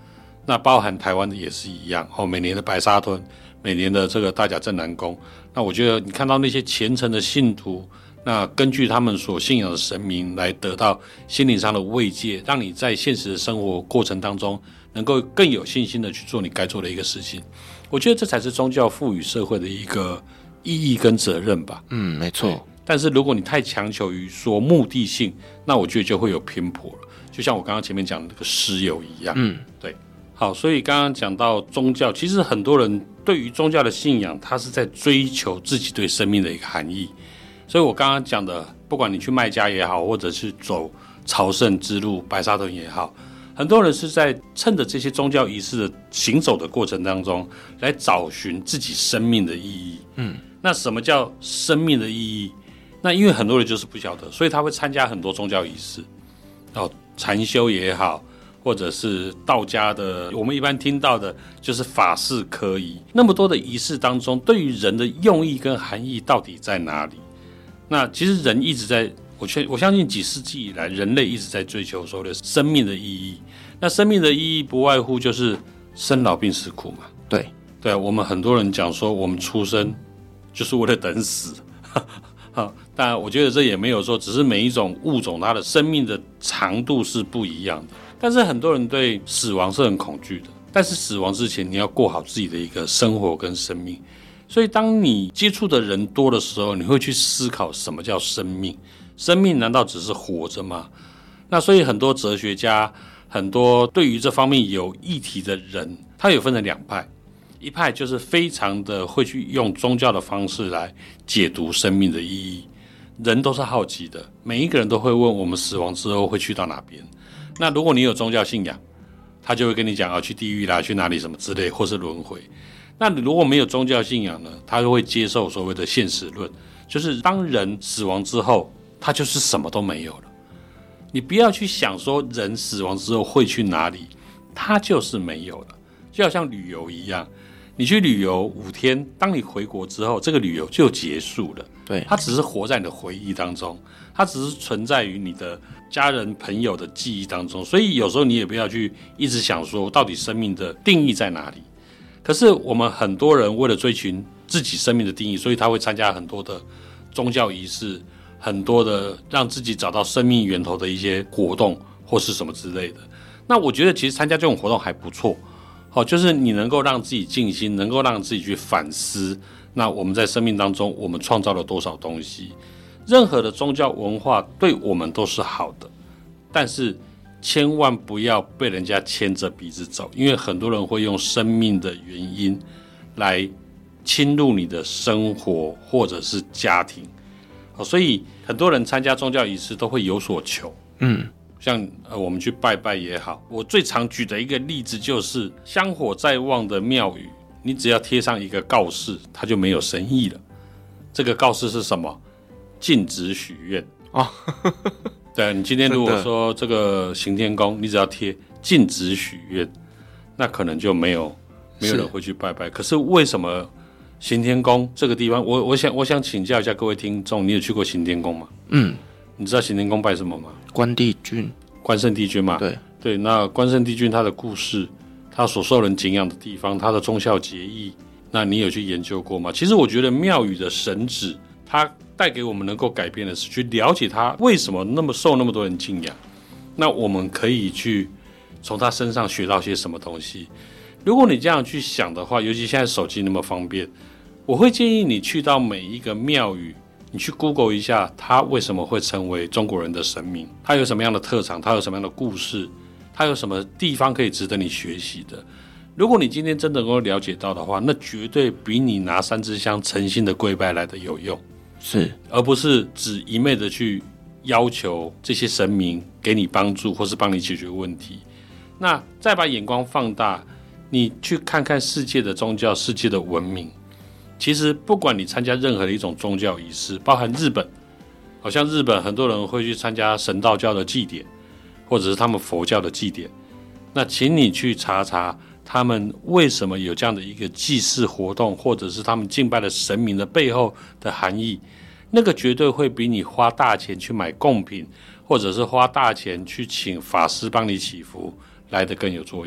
那包含台湾的也是一样，哦，每年的白沙屯，每年的这个大甲镇南宫，那我觉得你看到那些虔诚的信徒，那根据他们所信仰的神明来得到心灵上的慰藉，让你在现实的生活过程当中能够更有信心的去做你该做的一个事情。我觉得这才是宗教赋予社会的一个意义跟责任吧。 嗯，没错。 但是如果你太强求于说目的性，那我觉得就会有偏颇了。就像我刚刚前面讲的那个石油一样。嗯，对。好，所以刚刚讲到宗教，其实很多人对于宗教的信仰，他是在追求自己对生命的一个含义。所以我刚刚讲的，不管你去麦加也好，或者是走朝圣之路白沙屯也好，很多人是在趁着这些宗教仪式的行走的过程当中，来找寻自己生命的意义。嗯，那什么叫生命的意义？那因为很多人就是不晓得，所以他会参加很多宗教仪式，哦，禅修也好，或者是道家的，我们一般听到的就是法事科仪。那么多的仪式当中，对于人的用意跟含义到底在哪里？那其实人一直在，我确我相信几世纪以来，人类一直在追求所谓的生命的意义。那生命的意义不外乎就是生老病死苦嘛。 对对啊，我们很多人讲说，我们出生就是为了等死。当然我觉得这也没有说，只是每一种物种它的生命的长度是不一样的。但是很多人对死亡是很恐惧的，但是死亡之前你要过好自己的一个生活跟生命。所以当你接触的人多的时候，你会去思考什么叫生命。生命难道只是活着吗？那所以很多哲学家，很多对于这方面有议题的人，他有分成两派。一派就是非常的会去用宗教的方式来解读生命的意义。人都是好奇的，每一个人都会问我们死亡之后会去到哪边。那如果你有宗教信仰，他就会跟你讲啊，去地狱啦，去哪里什么之类，或是轮回。那你如果没有宗教信仰呢，他就会接受所谓的现实论，就是当人死亡之后，他就是什么都没有了。你不要去想说人死亡之后会去哪里，他就是没有了。就好像旅游一样，你去旅游五天，当你回国之后，这个旅游就结束了。 对， 它只是活在你的回忆当中，它只是存在于你的家人朋友的记忆当中。所以有时候你也不要去一直想说到底生命的定义在哪里。可是我们很多人为了追寻自己生命的定义，所以他会参加很多的宗教仪式，很多的让自己找到生命源头的一些活动或是什么之类的。那我觉得其实参加这种活动还不错，好，就是你能够让自己静心，能够让自己去反思，那我们在生命当中我们创造了多少东西。任何的宗教文化对我们都是好的，但是千万不要被人家牵着鼻子走，因为很多人会用生命的原因来侵入你的生活或者是家庭，所以很多人参加宗教仪式都会有所求。嗯，像呃我们去拜拜也好，我最常举的一个例子就是香火再旺的庙宇，你只要贴上一个告示，它就没有生意了。这个告示是什么？禁止许愿哦。对，你今天如果说这个行天宫，你只要贴禁止许愿，那可能就没有没有人会去拜拜。可是为什么行天宫这个地方，我我想我想请教一下各位听众，你有去过行天宫吗？嗯，你知道行天宫拜什么吗？ 关帝君， 关圣帝君嘛。对对，那关圣帝君他的故事，他所受人敬仰的地方，他的忠孝节义，那你有去研究过吗？其实我觉得庙宇的神旨，它带给我们能够改变的是去了解他为什么那么受那么多人敬仰，那我们可以去从他身上学到些什么东西。如果你这样去想的话，尤其现在手机那么方便，我会建议你去到每一个庙宇，你去 Google 一下他为什么会成为中国人的神明，他有什么样的特长，他有什么样的故事，他有什么地方可以值得你学习的。如果你今天真的能够了解到的话，那绝对比你拿三支香诚心的跪拜来的有用，是，而不是只一昧的去要求这些神明给你帮助或是帮你解决问题。那再把眼光放大，你去看看世界的宗教，世界的文明，其实不管你参加任何的一种宗教仪式，包含日本，好像日本很多人会去参加神道教的祭典，或者是他们佛教的祭典，那请你去查查他们为什么有这样的一个祭祀活动，或者是他们敬拜的神明的背后的含义，那个绝对会比你花大钱去买贡品，或者是花大钱去请法师帮你祈福来得更有作用。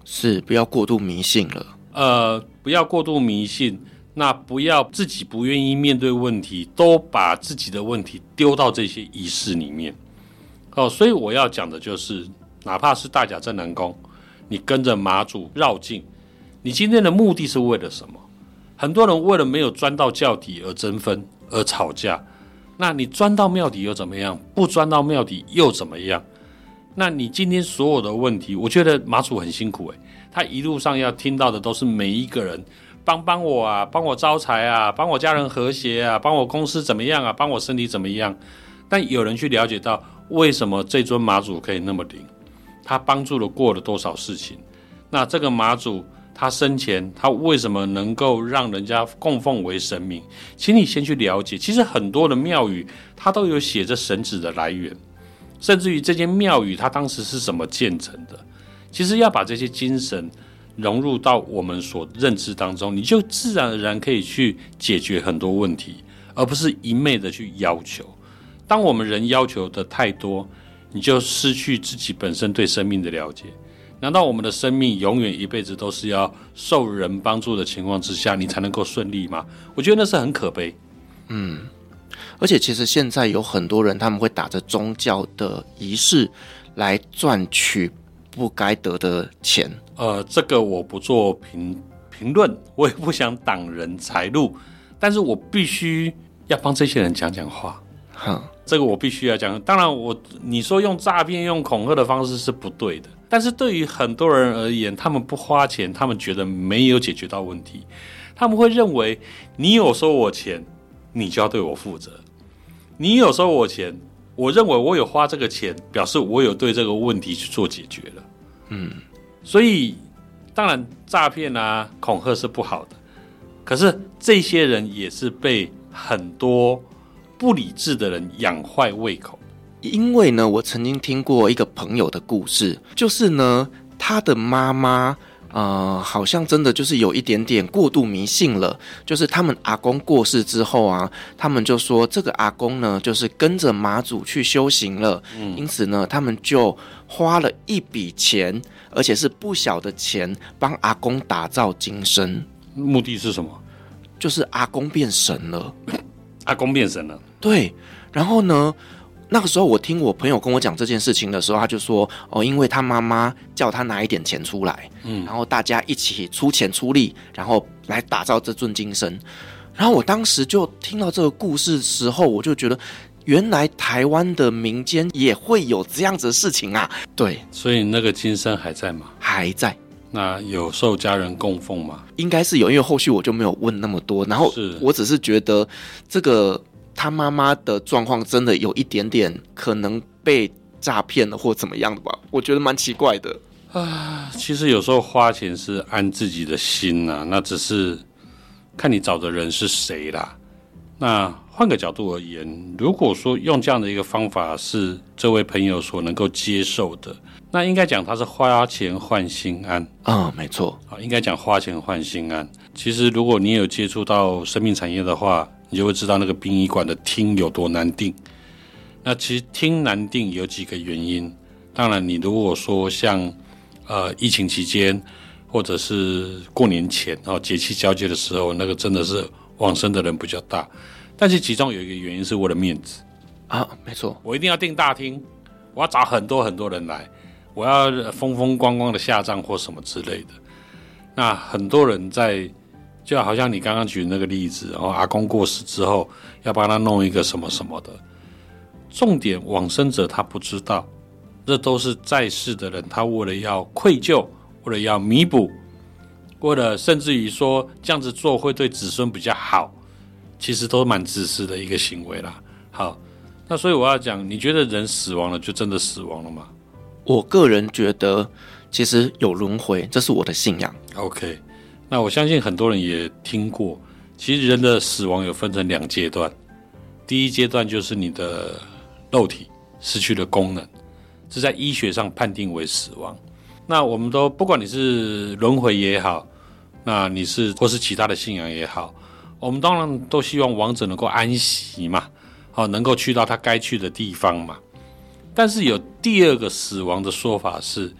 是不要过度迷信了。 呃，不要过度迷信，那不要自己不愿意面对问题，都把自己的问题丢到这些仪式里面。哦，所以我要讲的就是，哪怕是大甲镇南宫，你跟着妈祖绕境，你今天的目的是为了什么？很多人为了没有钻到教底而争纷而吵架，那你钻到庙底又怎么样？不钻到庙底又怎么样？那你今天所有的问题，我觉得妈祖很辛苦诶，他一路上要听到的都是每一个人帮帮我啊，帮我招财啊，帮我家人和谐啊，帮我公司怎么样啊，帮我身体怎么样。但有人去了解到为什么这尊妈祖可以那么灵，他帮助了过了多少事情。那这个妈祖他生前他为什么能够让人家供奉为神明，请你先去了解。其实很多的庙宇它都有写着神旨的来源，甚至于这间庙宇它当时是怎么建成的。其实要把这些精神融入到我们所认知当中，你就自然而然可以去解决很多问题，而不是一昧的去要求。当我们人要求的太多，你就失去自己本身对生命的了解。难道我们的生命永远一辈子都是要受人帮助的情况之下，你才能够顺利吗？我觉得那是很可悲。 嗯，而且其实现在有很多人他们会打着宗教的仪式来赚取不该得的钱。 呃，这个我不做评评论，我也不想挡人财路，但是我必须要帮这些人讲讲话。 哼， 这个我必须要讲。当然我，你说用诈骗、用恐吓的方式是不对的，但是对于很多人而言，他们不花钱，他们觉得没有解决到问题，他们会认为你有收我钱，你就要对我负责。你有收我钱，我认为我有花这个钱，表示我有对这个问题去做解决了。嗯，所以当然诈骗啊、恐吓是不好的，可是这些人也是被很多不理智的人养坏胃口。 因为呢，我曾经听过一个朋友的故事，就是呢，他的妈妈呃，好像真的就是有一点点过度迷信了。就是他们阿公过世之后啊，他们就说这个阿公呢，就是跟着妈祖去修行了，嗯、因此呢，他们就花了一笔钱，而且是不小的钱，帮阿公打造金身。 目的是什么？ 就是阿公变神了。 阿公变神了？ 对。然后呢，那个时候我听我朋友跟我讲这件事情的时候，他就说哦，因为他妈妈叫他拿一点钱出来，嗯，然后大家一起出钱出力，然后来打造这尊金身。然后我当时就听到这个故事的时候，我就觉得原来台湾的民间也会有这样子的事情啊。对， 所以那个金身还在吗？ 还在。 那有受家人供奉吗？ 应该是有，因为后续我就没有问那么多。然后我只是觉得这个他妈妈的状况真的有一点点可能被诈骗了或怎么样的吧，我觉得蛮奇怪的啊。其实有时候花钱是安自己的心啊，那只是看你找的人是谁啦。那换个角度而言，如果说用这样的一个方法是这位朋友所能够接受的，那应该讲他是花钱换心安啊、嗯，没错， 应该讲花钱换心安。其实如果你有接触到生命产业的话，你就会知道那个殡仪馆的厅有多难订。那其实厅难订有几个原因，当然你如果说像呃疫情期间或者是过年前哦节气交接的时候，那个真的是往生的人比较大，但是其中有一个原因是为了面子啊，没错， 我一定要订大厅，我要找很多很多人来，我要风风光光的下葬或什么之类的。那很多人在就好像你刚刚举的那个例子，然后阿公过世之后要帮他弄一个什么什么的，重点往生者他不知道，这都是在世的人，他为了要愧疚，为了要弥补，为了甚至于说这样子做会对子孙比较好，其实都蛮自私的一个行为啦。好，那所以我要讲，你觉得人死亡了就真的死亡了吗？ 我个人觉得其实有轮回，这是我的信仰。 OK， 那我相信很多人也听过，其实人的死亡有分成两阶段。第一阶段就是你的肉体失去了功能，是在医学上判定为死亡。那我们都不管你是轮回也好，那你是或是其他的信仰也好，我们当然都希望亡者能够安息嘛，好，能够去到他该去的地方嘛。但是有第二个死亡的说法是，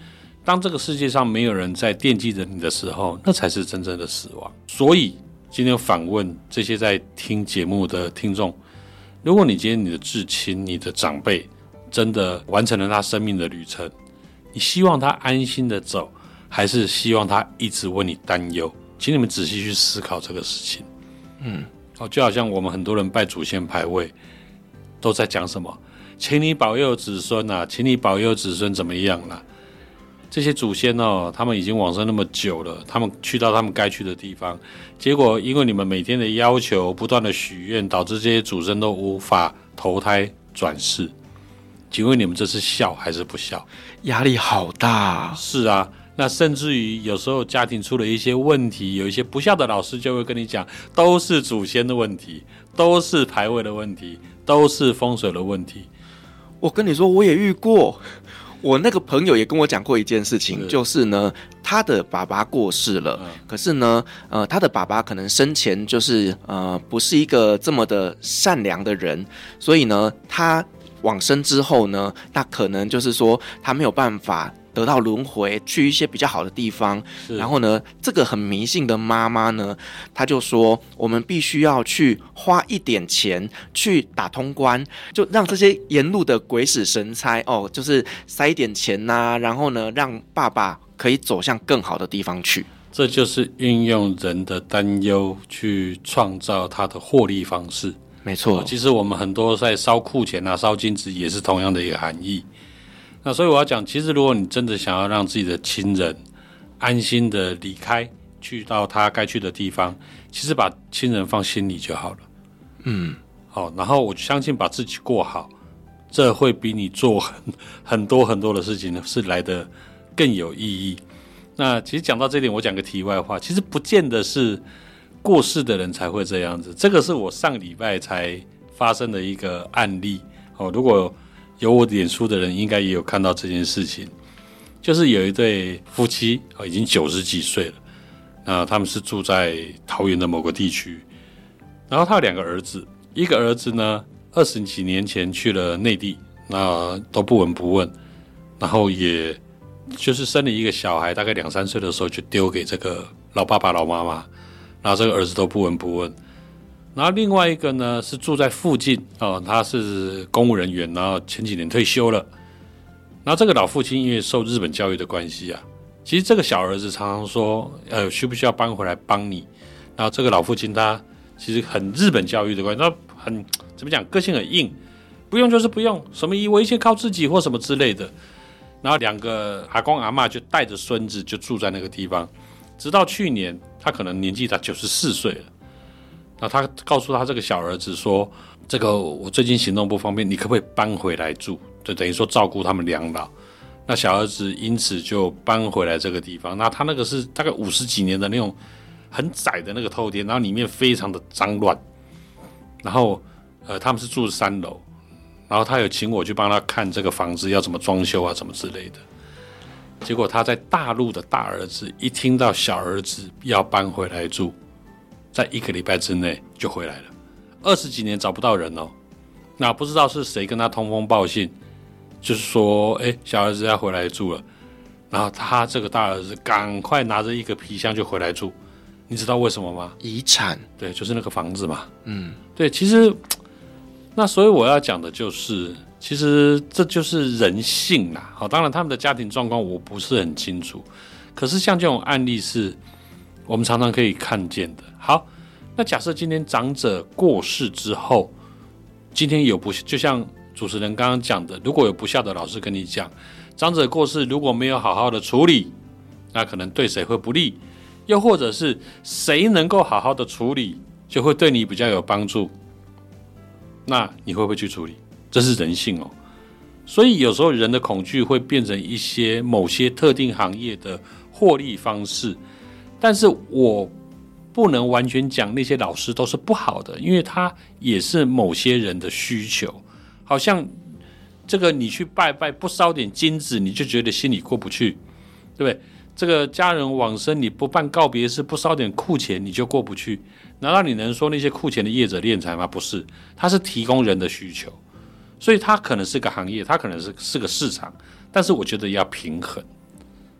当这个世界上没有人在惦记着你的时候，那才是真正的死亡。所以今天反问这些在听节目的听众，如果你今天你的至亲、你的长辈真的完成了他生命的旅程，你希望他安心的走，还是希望他一直为你担忧？请你们仔细去思考这个事情。嗯，哦，就好像我们很多人拜祖先牌位，都在讲什么？请你保佑子孙啊，请你保佑子孙怎么样啦、啊？这些祖先哦，他们已经往生那么久了，他们去到他们该去的地方，结果因为你们每天的要求、不断的许愿，导致这些祖先都无法投胎转世。请问你们这是孝还是不孝？ 压力好大。 是啊，那甚至于有时候家庭出了一些问题，有一些不孝的老师就会跟你讲，都是祖先的问题，都是牌位的问题，都是风水的问题。 我跟你说，我也遇过。我那个朋友也跟我讲过一件事情，是就是呢，他的爸爸过世了，嗯、可是呢，呃，他的爸爸可能生前就是呃，不是一个这么的善良的人，所以呢，他往生之后呢，那可能就是说他没有办法得到轮回，去一些比较好的地方。然后呢，这个很迷信的妈妈呢，她就说我们必须要去花一点钱去打通关，就让这些沿路的鬼使神差哦，就是塞一点钱啊，然后呢，让爸爸可以走向更好的地方去。 这就是运用人的担忧去创造他的获利方式。 没错、 哦，其实我们很多在烧库钱啊、烧金纸也是同样的一个含义。那所以我要讲，其实如果你真的想要让自己的亲人安心的离开，去到他该去的地方，其实把亲人放心里就好了。嗯，好，然后我相信把自己过好，这会比你做很很多很多的事情呢是来得更有意义。那其实讲到这点，我讲个题外话，其实不见得是过世的人才会这样子，这个是我上礼拜才发生的一个案例。哦，如果有我脸书的人应该也有看到这件事情，就是有一对夫妻、哦、已经九十几岁了，那他们是住在桃园的某个地区，然后他有两个儿子，一个儿子呢二十几年前去了内地，那都不闻不问，然后也就是生了一个小孩，大概两三岁的时候就丢给这个老爸爸老妈妈，然后这个儿子都不闻不问。然后另外一个呢是住在附近、哦、他是公务人员，然后前几年退休了。然后这个老父亲因为受日本教育的关系啊，其实这个小儿子常常说呃，需不需要搬回来帮你。然后这个老父亲他其实很日本教育的关系，他很怎么讲，个性很硬，不用就是不用，什么我一切靠自己或什么之类的。然后两个阿公阿嬷就带着孙子就住在那个地方，直到去年他可能年纪达九十四岁了。那他告诉他这个小儿子说，这个我最近行动不方便，你可不可以搬回来住，就等于说照顾他们两老。那小儿子因此就搬回来这个地方。那他那个是大概五十几年的那种很窄的那个透天，然后里面非常的脏乱，然后呃他们是住三楼，然后他有请我去帮他看这个房子要怎么装修啊什么之类的。结果他在大陆的大儿子一听到小儿子要搬回来住，在一个礼拜之内就回来了，二十几年找不到人哦。那不知道是谁跟他通风报信，就是说，哎，小儿子要回来住了。然后他这个大儿子赶快拿着一个皮箱就回来住。你知道为什么吗？ 遗产。 对，就是那个房子嘛。 嗯， 对，其实那所以我要讲的就是，其实这就是人性啦。好，当然他们的家庭状况我不是很清楚，可是像这种案例是我们常常可以看见的。好，那假设今天长者过世之后，今天有不就像主持人刚刚讲的，如果有不孝的老师跟你讲，长者过世如果没有好好的处理，那可能对谁会不利，又或者是谁能够好好的处理，就会对你比较有帮助，那你会不会去处理？这是人性哦。所以有时候人的恐惧会变成一些某些特定行业的获利方式，但是我不能完全讲那些老师都是不好的，因为他也是某些人的需求。好像这个你去拜拜不烧点金子，你就觉得心里过不去，对不对？这个家人往生你不办告别式，不烧点库钱你就过不去。难道你能说那些库钱的业者敛财吗？不是，他是提供人的需求，所以他可能是个行业，他可能是是个市场，但是我觉得要平衡。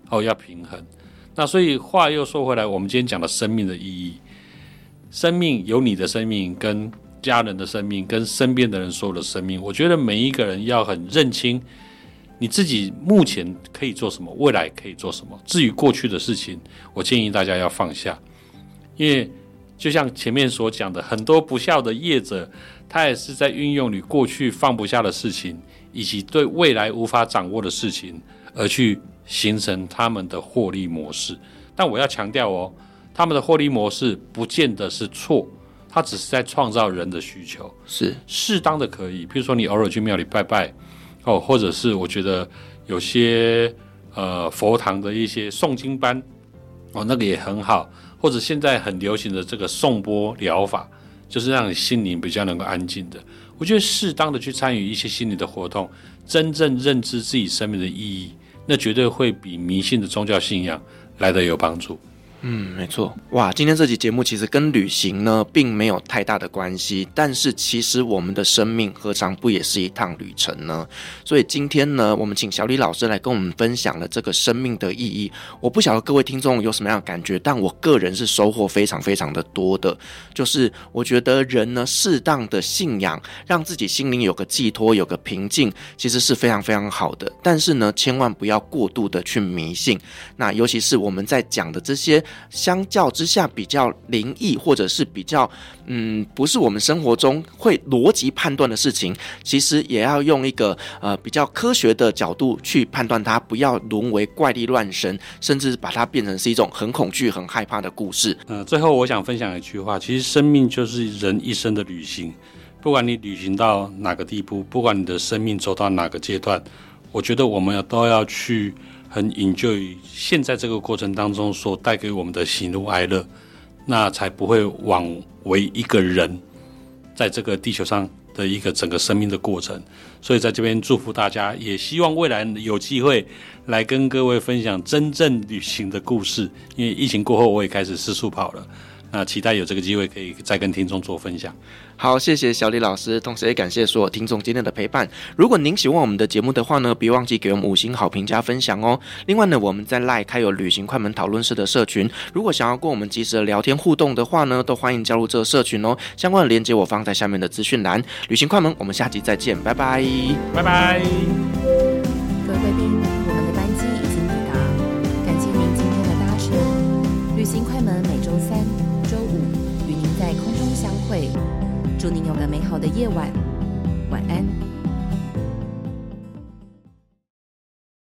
哦，要平衡。那所以话又说回来，我们今天讲的生命的意义，生命有你的生命跟家人的生命跟身边的人所有的生命，我觉得每一个人要很认清你自己目前可以做什么，未来可以做什么。至于过去的事情，我建议大家要放下，因为就像前面所讲的，很多不孝的业者，他也是在运用你过去放不下的事情，以及对未来无法掌握的事情，而去形成他们的获利模式。但我要强调哦，他们的获利模式不见得是错，他只是在创造人的需求， 是适当的可以，比如说你偶尔去庙里拜拜哦，或者是我觉得有些呃佛堂的一些诵经班哦，那个也很好，或者现在很流行的这个颂钵疗法，就是让你心灵比较能够安静的。我觉得适当的去参与一些心理的活动，真正认知自己生命的意义，那绝对会比迷信的宗教信仰来得有帮助。 嗯，没错。哇，今天这期节目其实跟旅行呢并没有太大的关系，但是其实我们的生命何尝不也是一趟旅程呢？所以今天呢，我们请小李老师来跟我们分享了这个生命的意义。我不晓得各位听众有什么样的感觉，但我个人是收获非常非常的多的。就是我觉得人呢，适当的信仰，让自己心灵有个寄托，有个平静，其实是非常非常好的。但是呢，千万不要过度的去迷信。那尤其是我们在讲的这些相较之下比较灵异，或者是比较嗯不是我们生活中会逻辑判断的事情，其实也要用一个呃比较科学的角度去判断它，不要沦为怪力乱神，甚至把它变成是一种很恐惧很害怕的故事。 呃，最后我想分享一句话，其实生命就是人一生的旅行，不管你旅行到哪个地步，不管你的生命走到哪个阶段，我觉得我们都要去很 enjoy 现在这个过程当中所带给我们的喜怒哀乐，那才不会枉为一个人在这个地球上的一个整个生命的过程。所以在这边祝福大家，也希望未来有机会来跟各位分享真正旅行的故事。因为疫情过后我也开始四处跑了，那期待有这个机会可以再跟听众做分享。 好，谢谢小李老师，同时也感谢所有听众今天的陪伴。如果您喜欢我们的节目的话呢，别忘记给我们五星好评加分享哦。另外呢，我们在 LINE 开有旅行快门讨论室的社群，如果想要跟我们及时的聊天互动的话呢，都欢迎加入这个社群哦。相关的连结我放在下面的资讯栏。旅行快门，我们下集再见，拜拜， 拜拜。 各位贵宾，我们的班机已经抵达，感谢您今天的搭乘。旅行快门每周三、周五与您在空中相会。祝您有个美好的夜晚，晚安。